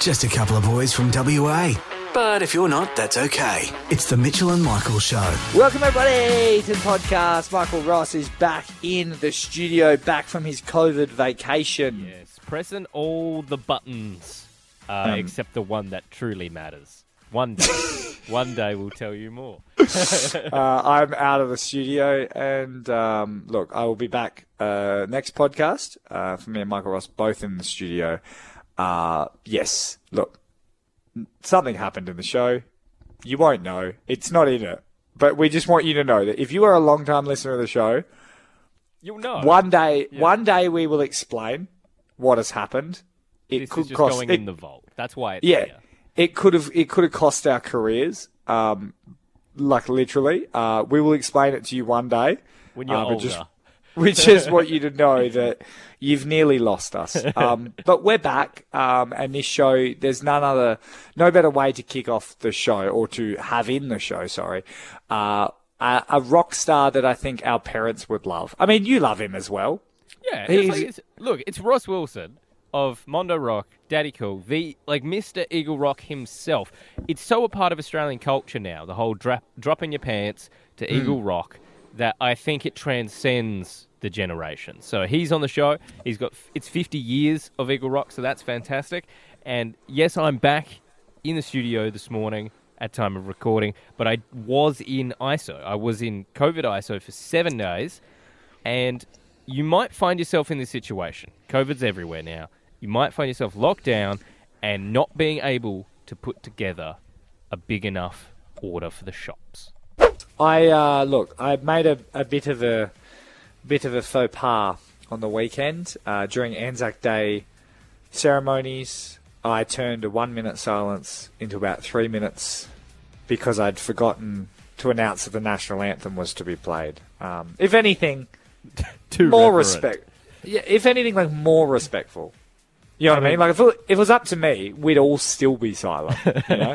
Just a couple of boys from WA. But if you're not, that's okay. It's the Mitchell and Michael Show. Welcome, everybody, to the podcast. Michael Ross is back in the studio, back from his COVID vacation. Yes, pressing all the buttons, except the one that truly matters. One day we'll tell you more. I'm out of the studio, and look, I will be back next podcast. For me and Michael Ross, both in the studio. Yes, look, something happened in the show. You won't know. It's not in it. But we just want you to know that if you are a long-time listener of the show, you'll know. One day we will explain what has happened. This is just going in the vault. That's why it's here. It could have cost our careers, like literally. We will explain it to you one day. When you're older. We just want you to know that you've nearly lost us. But we're back, and this show, there's no better way to kick off the show, or to have in the show, a rock star that I think our parents would love. I mean, you love him as well. Yeah. It's Ross Wilson of Mondo Rock, Daddy Cool, the Mr. Eagle Rock himself. It's so a part of Australian culture now, the whole drop in your pants to Eagle Rock, that I think it transcends the generation. So he's on the show. It's 50 years of Eagle Rock, so that's fantastic. And yes, I'm back in the studio this morning at time of recording, but I was in ISO. I was in COVID ISO for 7 days, and you might find yourself in this situation. COVID's everywhere now. You might find yourself locked down and not being able to put together a big enough order for the shops. I made a bit of a faux pas on the weekend during Anzac Day ceremonies. I turned a 1 minute silence into about 3 minutes because I'd forgotten to announce that the national anthem was to be played. If anything, more respect. Yeah, if anything, more respectful. You know what I mean? Like if it was up to me, we'd all still be silent. You know.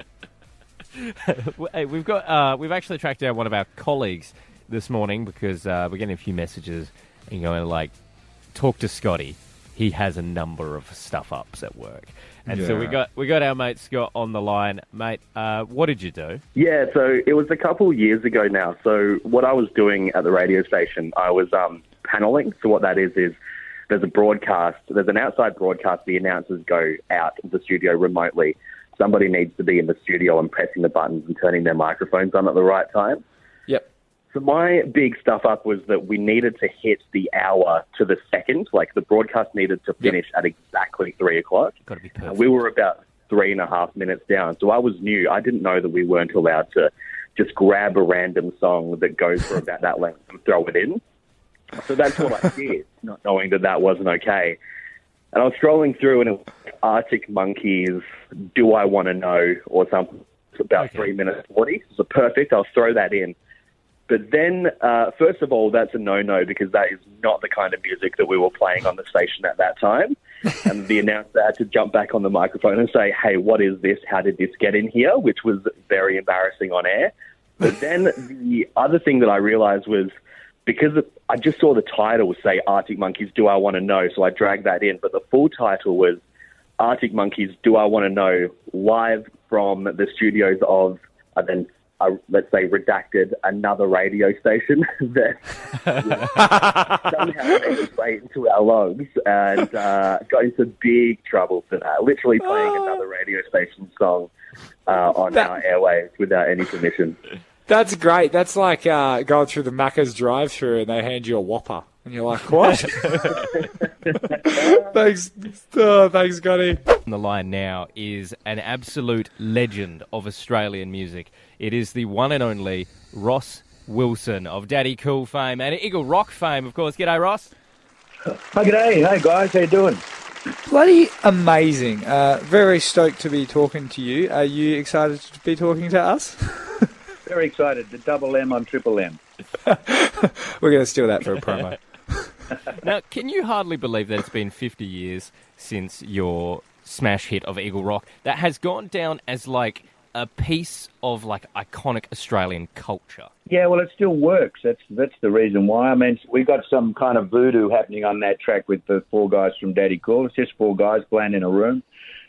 Hey, we've actually tracked down one of our colleagues this morning because we're getting a few messages and going talk to Scotty. He has a number of stuff ups at work, and so we got our mate Scott on the line. Mate, what did you do? Yeah, so it was a couple years ago now. So what I was doing at the radio station, I was paneling. So what that is there's a broadcast. There's an outside broadcast. The announcers go out of the studio remotely. Somebody needs to be in the studio and pressing the buttons and turning their microphones on at the right time. Yep. So my big stuff up was that we needed to hit the hour to the second. Like the broadcast needed to finish at exactly 3 o'clock. Got to be perfect. We were about 3.5 minutes down. So I was new. I didn't know that we weren't allowed to just grab a random song that goes for about that length and throw it in. So that's what I did, not knowing that wasn't okay. And I was scrolling through, and it was Arctic Monkeys, Do I Want to Know, or something. It's about 3 minutes 40. So perfect, I'll throw that in. But then, first of all, that's a no-no, because that is not the kind of music that we were playing on the station at that time. And the announcer had to jump back on the microphone and say, hey, what is this? How did this get in here? Which was very embarrassing on air. But then the other thing that I realized was, because I just saw the title say Arctic Monkeys, Do I Want to Know? So I dragged that in. But the full title was Arctic Monkeys, Do I Want to Know? Live from the studios of, let's say, redacted, another radio station that somehow made its way into our logs and got into big trouble for that. Literally playing another radio station song on our airwaves without any permission. That's great. That's like going through the Macca's drive-thru and they hand you a Whopper. And you're like, what? Thanks, Scotty. On the line now is an absolute legend of Australian music. It is the one and only Ross Wilson of Daddy Cool fame and Eagle Rock fame, of course. G'day, Ross. Hi, g'day. Hey, guys. How you doing? Bloody amazing. Very stoked to be talking to you. Are you excited to be talking to us? Very excited. The double M on triple M. We're going to steal that for a promo. Now, can you hardly believe that it's been 50 years since your smash hit of Eagle Rock that has gone down as like a piece of like iconic Australian culture? Yeah, well, it still works. That's the reason why. I mean, we got some kind of voodoo happening on that track with the four guys from Daddy Cool. It's just four guys playing in a room.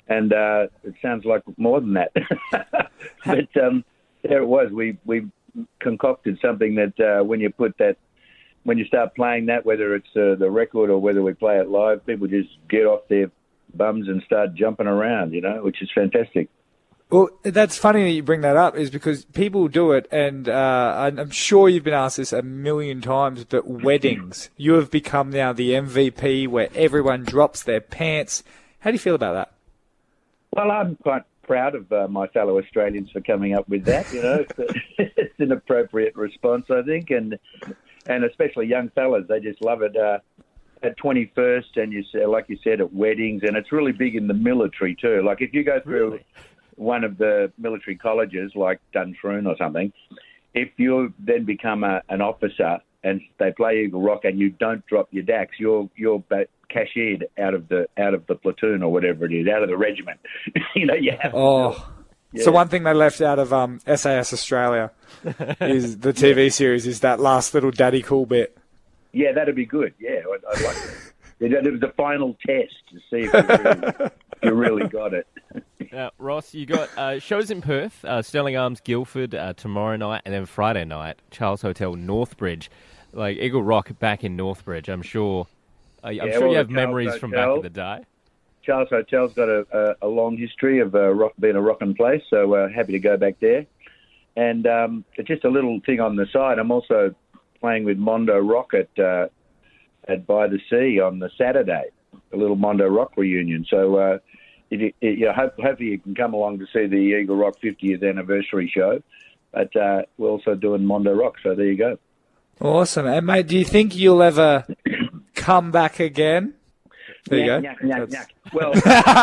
and it sounds like more than that. But there it was. We concocted something that when you start playing that, whether it's the record or whether we play it live, people just get off their bums and start jumping around, which is fantastic. Well, that's funny that you bring that up, is because people do it, and I'm sure you've been asked this a million times, but weddings, you have become now the MVP where everyone drops their pants. How do you feel about that? Well, I'm quite proud of my fellow Australians for coming up with that. It's an appropriate response, I think, and especially young fellas, they just love it at 21st, and like you said, at weddings, and it's really big in the military too. Like if you go through one of the military colleges, like Duntroon or something, if you then become an officer and they play Eagle Rock and you don't drop your dax, you're cashiered out of the platoon or whatever it is, out of the regiment. You have Yeah. So one thing they left out of SAS Australia is the TV series is that last little daddy cool bit. Yeah, that'd be good. Yeah, I'd like it. It was the final test to see if you really got it. Ross, you got shows in Perth, Sterling Arms, Guildford tomorrow night, and then Friday night, Charles Hotel, Northbridge. Like Eagle Rock back in Northbridge, I'm sure. You have memories from back in the day. Charles Hotel's got a long history of being a rockin' place, so happy to go back there. And just a little thing on the side, I'm also playing with Mondo Rock at By the Sea on the Saturday, a little Mondo Rock reunion. So hopefully you can come along to see the Eagle Rock 50th anniversary show. But we're also doing Mondo Rock, so there you go. Awesome. And, mate, do you think you'll ever come back again? There you go. Yuck. Well,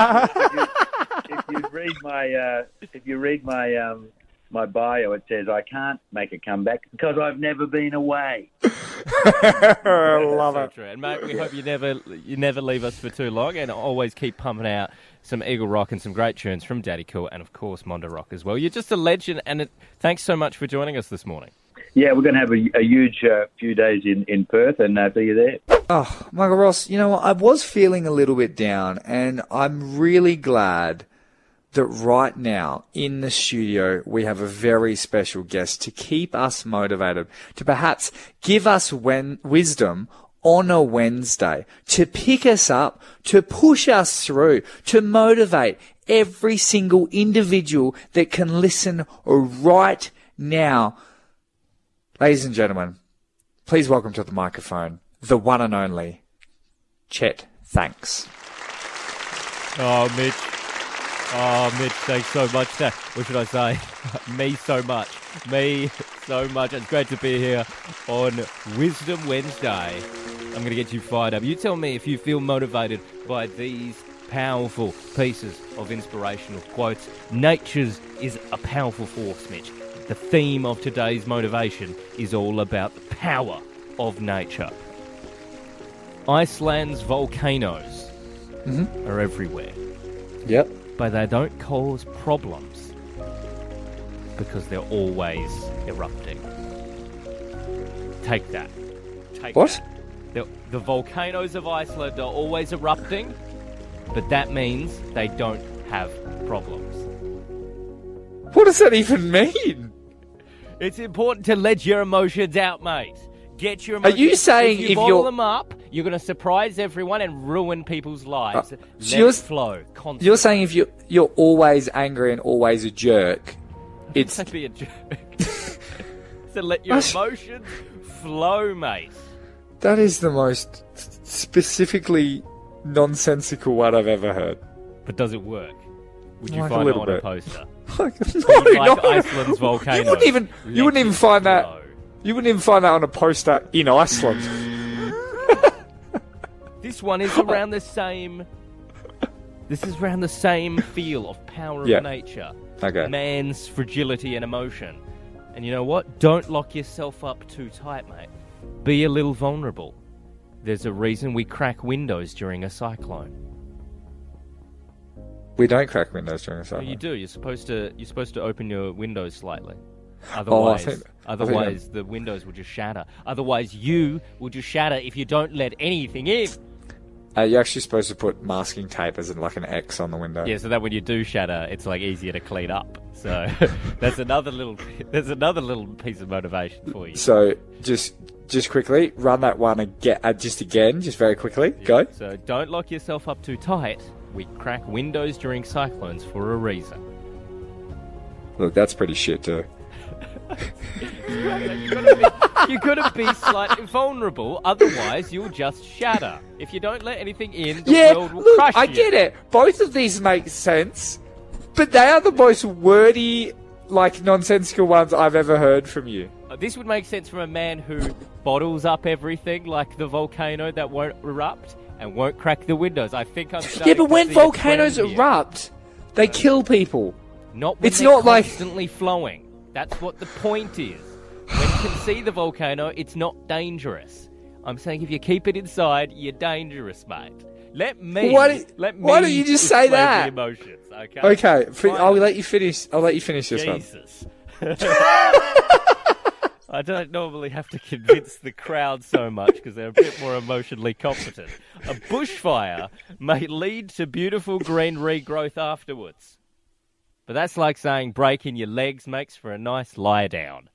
if you read my bio, it says I can't make a comeback because I've never been away. I love it. True. And mate, we hope you never leave us for too long, and always keep pumping out some Eagle Rock and some great tunes from Daddy Cool and of course Mondo Rock as well. You're just a legend, and thanks so much for joining us this morning. Yeah, we're going to have a huge few days in Perth, and see you there. Oh, Michael Ross, you know what? I was feeling a little bit down, and I'm really glad that right now in the studio we have a very special guest to keep us motivated, to perhaps give us wisdom on a Wednesday, to pick us up, to push us through, to motivate every single individual that can listen right now. Ladies and gentlemen, please welcome to the microphone the one and only Chet Thanks. Oh, Mitch, thanks so much. What should I say? Me so much. It's great to be here on Wisdom Wednesday. I'm going to get you fired up. You tell me if you feel motivated by these powerful pieces of inspirational quotes. Nature's is a powerful force, Mitch. The theme of today's motivation is all about the power of nature. Iceland's volcanoes are everywhere. Yep. But they don't cause problems because they're always erupting. Take that. What? The volcanoes of Iceland are always erupting, but that means they don't have problems. What does that even mean? It's important to let your emotions out, mate. Get your emotions. Are you saying if you bottle them up, you're going to surprise everyone and ruin people's lives. So let it flow constantly. You're saying if you're always angry and always a jerk, it's... Don't be a jerk. So let your emotions flow, mate. That is the most specifically nonsensical one I've ever heard. But does it work? Would you Like find a it little on bit. a poster? No. Iceland's volcano. You wouldn't even find that. You wouldn't even find that on a poster in Iceland. This one is around the same. This is around the same feel of power of nature. Okay. Man's fragility and emotion. And you know what? Don't lock yourself up too tight, mate. Be a little vulnerable. There's a reason we crack windows during a cyclone. We don't crack windows during a cyclone. No, you do. You're supposed to open your windows slightly. Otherwise, the windows will just shatter. Otherwise, you will just shatter if you don't let anything in. You're actually supposed to put masking tape as in like an X on the window. Yeah, so that when you do shatter, it's like easier to clean up. So that's another little piece of motivation for you. So just quickly run that one again, just very quickly. Yeah. Go. So don't lock yourself up too tight. We crack windows during cyclones for a reason. Look, that's pretty shit too. You gotta be slightly vulnerable, otherwise you'll just shatter. If you don't let anything in, the world will crush you. I get it. Both of these make sense, but they are the most wordy, like, nonsensical ones I've ever heard from you. This would make sense from a man who bottles up everything like the volcano that won't erupt and won't crack the windows. I think I'm starting Yeah, but to when see a volcanoes trend here. erupt, they kill people. Not when It's they're not like- constantly flowing. That's what the point is. When you can see the volcano, it's not dangerous. I'm saying if you keep it inside, you're dangerous, mate. Let me. Why don't you just say explain that? the emotions, okay? Okay, Fine. I'll let you finish. I'll let you finish this one. Jesus. I don't normally have to convince the crowd so much because they're a bit more emotionally competent. A bushfire may lead to beautiful green regrowth afterwards. But that's like saying breaking your legs makes for a nice lie down.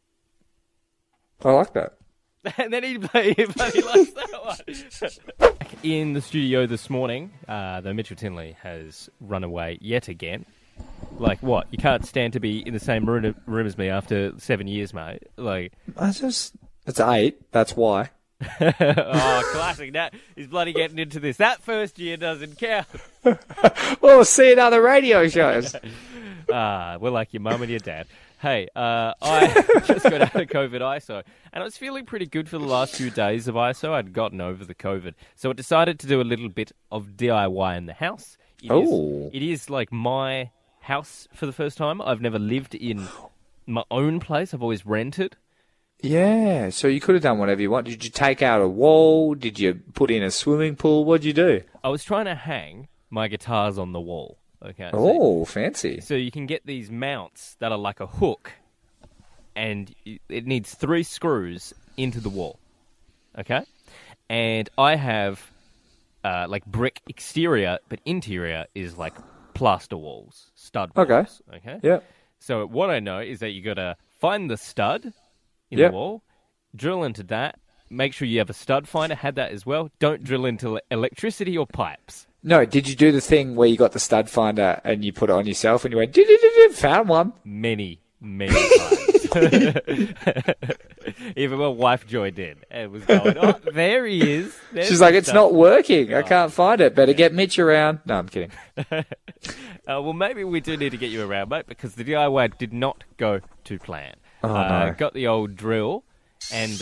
I like that. And then he likes that one. In the studio this morning, though Mitchell Tinley has run away yet again. Like what? You can't stand to be in the same room as me after 7 years, mate. Like, It's 8. That's why. oh, classic. That he's bloody getting into this. That first year doesn't count. Well, we'll see in other radio shows. We're like your mum and your dad. Hey, I just got out of COVID ISO, and I was feeling pretty good for the last few days of ISO. I'd gotten over the COVID, so I decided to do a little bit of DIY in the house. It is like my house for the first time. I've never lived in my own place. I've always rented. Yeah, so you could have done whatever you want. Did you take out a wall? Did you put in a swimming pool? What'd you do? I was trying to hang my guitars on the wall. Okay. Oh, fancy. So you can get these mounts that are like a hook, and it needs 3 screws into the wall. Okay? And I have like brick exterior, but interior is like plaster walls, stud walls. Okay? Yeah. So what I know is that you got to find the stud in the wall, drill into that, make sure you have a stud finder, had that as well. Don't drill into electricity or pipes. No, did you do the thing where you got the stud finder and you put it on yourself and you went, "Do-do-do-do," found one? Many times. Even my wife joined in and was going, oh, there he is. There's She's like, the it's stuff." not working. I can't find it. Better get Mitch around. No, I'm kidding. Well, maybe we do need to get you around, mate, because the DIY did not go to plan. Oh, no. Got the old drill, and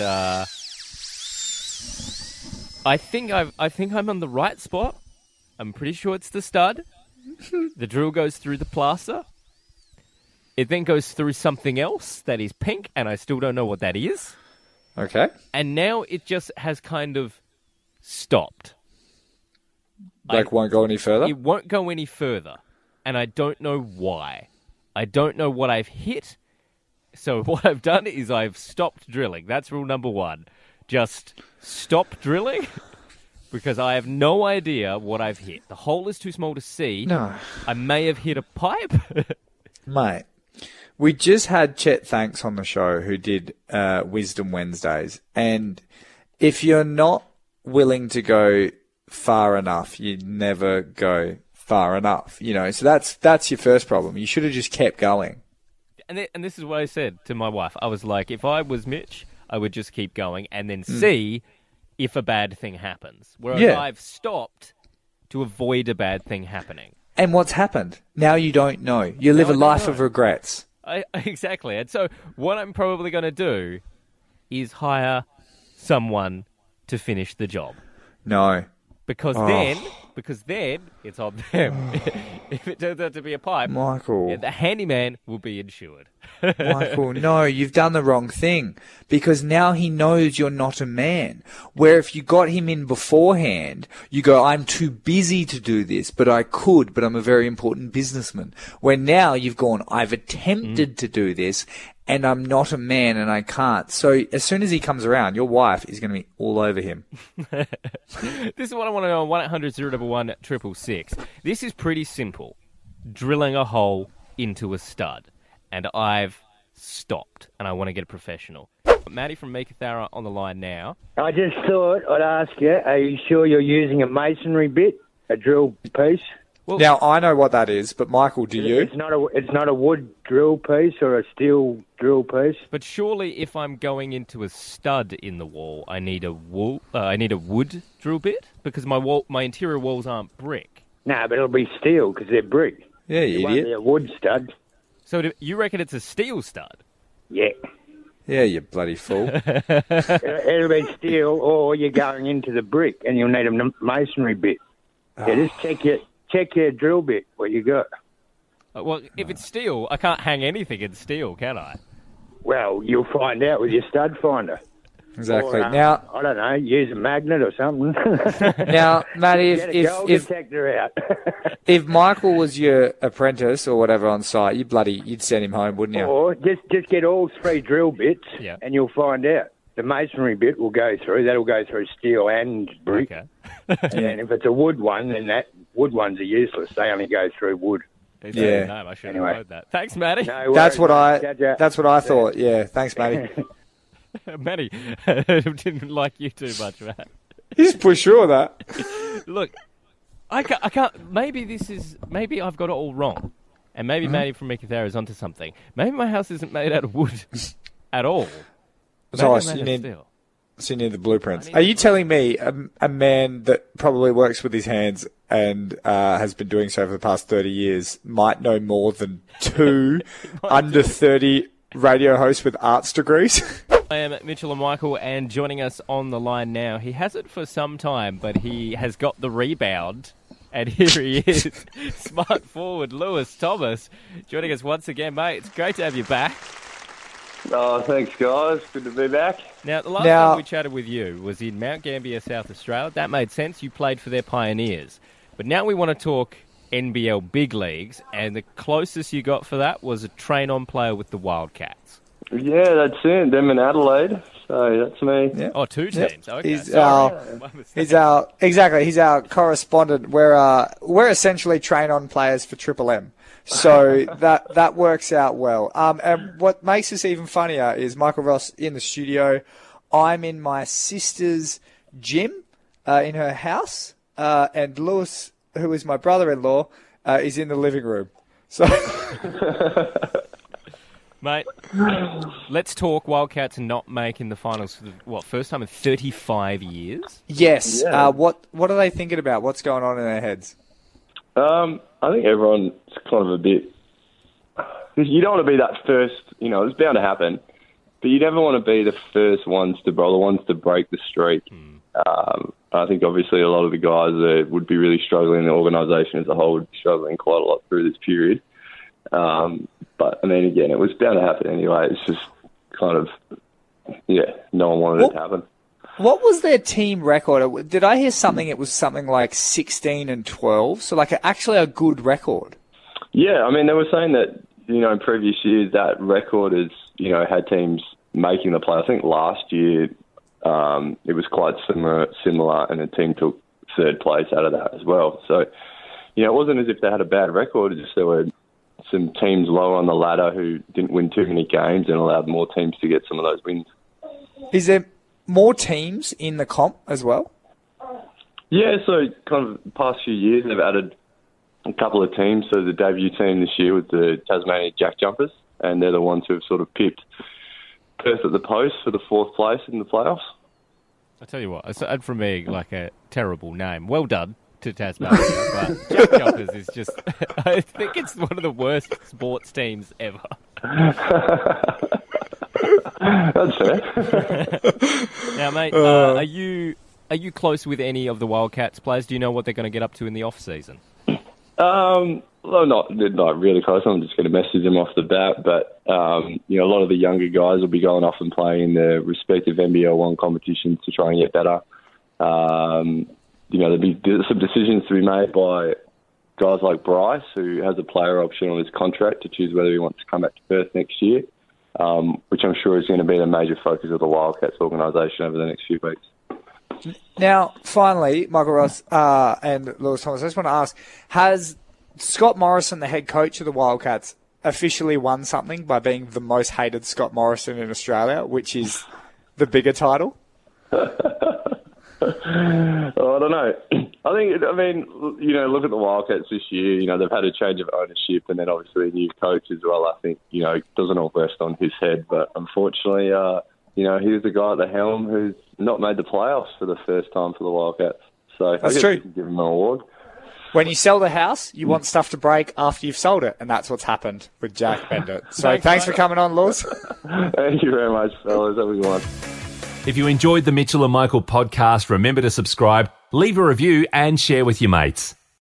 I think I'm on the right spot. I'm pretty sure it's the stud. The drill goes through the plaster. It then goes through something else that is pink, and I still don't know what that is. Okay. And now it just has kind of stopped. Like, won't go any further? It won't go any further, and I don't know why. I don't know what I've hit. So what I've done is I've stopped drilling. That's rule number 1. Just stop drilling. Because I have no idea what I've hit. The hole is too small to see. No. I may have hit a pipe. Mate, we just had Chet Thanks on the show who did Wisdom Wednesdays. And if you're not willing to go far enough, you never go far enough. You know, so that's your first problem. You should have just kept going. And this is what I said to my wife. I was like, if I was Mitch, I would just keep going and then see if a bad thing happens. Whereas I've stopped to avoid a bad thing happening. And what's happened? Now you don't know. You live a life of regrets. Exactly. And so what I'm probably going to do is hire someone to finish the job. No. Because then because then it's on them. If it turns out to be a pipe, Michael. the handyman will be insured. Michael, no, you've done the wrong thing because now he knows you're not a man. Where if you got him in beforehand, you go, I'm too busy to do this, but I could, but I'm a very important businessman. Where now you've gone, I've attempted to do this and I'm not a man and I can't. So as soon as he comes around, your wife is going to be all over him. This is what I want to know on 1-800-011-666. This is pretty simple. Drilling a hole into a stud. And I've stopped, and I want to get a professional. Matty from Meekatharra on the line now. I just thought I'd ask you, are you sure you're using a masonry bit, a drill piece? Well, Now, I know what that is, but Michael, do you? It's not a wood drill piece or a steel drill piece. but surely if I'm going into a stud in the wall, I need a wood drill bit? Because my interior walls aren't brick. No, but it'll be steel because they're brick. Yeah, It you won't be idiot. a wood stud. So you reckon it's a steel stud? Yeah. Yeah, you bloody fool. It'll be steel or you're going into the brick and you'll need a masonry bit. Yeah, just check your drill bit, what you got. Well, if it's steel, I can't hang anything in steel, can I? Well, you'll find out with your stud finder. Exactly. Or, Now, I don't know, use a magnet or something. now, Matty, Get a gold detector out. if Michael was your apprentice or whatever on site, you'd send him home, wouldn't you? Or just get all three drill bits, Yeah. and you'll find out. The masonry bit will go through. That'll go through steel and brick. Okay. And if it's a wood one, then wood ones are useless. They only go through wood. It's Yeah. a name. I should have Anyway. known that. Thanks, Matty. No worries, That's what mate. That's what I thought. Yeah, thanks, Matty. Matty didn't like you too much, Matt. He's pretty sure of that. Look, I can't. Maybe I've got it all wrong, and maybe Matty from Meekatharra is onto something. Maybe my house isn't made out of wood at all. Maybe So it's you made of need, steel. so you need the blueprints. Are you telling me a man that probably works with his hands and has been doing so for the past 30 years might know more than two under 30 radio hosts with arts degrees? I am Mitchell and Michael, and joining us on the line now, he has it for some time, but he has got the rebound, and here he is, smart forward Lewis Thomas, joining us once again, mate. It's great to have you back. Oh, thanks, guys. Good to be back. Now, the last time we chatted with you was in Mount Gambier, South Australia. That made sense. You played for their Pioneers. But now we want to talk NBL big leagues, and the closest you got for that was a train-on player with the Wildcats. Yeah, that's it. Them in Adelaide. So that's me. Yeah. Oh, two teams. Okay. He's Sorry. He's our correspondent. We're essentially train-on players for Triple M. So that works out well. And what makes this even funnier is Michael Ross in the studio. I'm in my sister's gym in her house, and Lewis, who is my brother-in-law, is in the living room. So, Mate, let's talk Wildcats not making the finals for the first time in 35 years? yes. Yeah. What are they thinking about? What's going on in their heads? I think everyone's kind of a bit... You don't want to be that first... it's bound to happen. But you never want to be the first ones to break the streak. I think obviously a lot of the guys that would be really struggling, the organisation as a whole would be struggling quite a lot through this period. But, I mean, again, it was bound to happen anyway. It's just kind of, no one wanted it to happen. What was their team record? Did I hear something? It was something like 16-12, so actually a good record. Yeah, I mean, they were saying that, in previous years that record has, had teams making the play. I think last year it was quite similar, and the team took third place out of that as well. So, it wasn't as if they had a bad record. It's just there were some teams lower on the ladder who didn't win too many games and allowed more teams to get some of those wins. Is there more teams in the comp as well? Yeah, so kind of the past few years they've added a couple of teams. So the debut team this year was the Tasmania Jack Jumpers, and they're the ones who have sort of pipped Perth at the post for the fourth place in the playoffs. I tell you what, it's for me like a terrible name. Well done to Tasmania, but Jack Jumpers is just, I think it's one of the worst sports teams ever. That's fair. Now, mate, are Are you close with any of the Wildcats players? Do you know what they're going to get up to in the off-season? Well, not really close. I'm just going to message them off the bat. But, a lot of the younger guys will be going off and playing in their respective NBL 1 competitions to try and get better. There'll be some decisions to be made by guys like Bryce, who has a player option on his contract to choose whether he wants to come back to Perth next year, which I'm sure is going to be the major focus of the Wildcats organisation over the next few weeks. Now, finally, Michael Ross and Lewis Thomas, I just want to ask, has Scott Morrison, the head coach of the Wildcats, officially won something by being the most hated Scott Morrison in Australia, which is the bigger title? I don't know. Look at the Wildcats this year. They've had a change of ownership and then obviously a new coach as well. I think, it doesn't all rest on his head. But unfortunately, he's the guy at the helm who's not made the playoffs for the first time for the Wildcats. So that's true. You can give him an award. When you sell the house, you want stuff to break after you've sold it, and that's what's happened with Jack Bender. So thanks for coming on, Lewis. Thank you very much, fellas. Have a good one. If you enjoyed the Mitchell and Michael podcast, remember to subscribe, leave a review and share with your mates.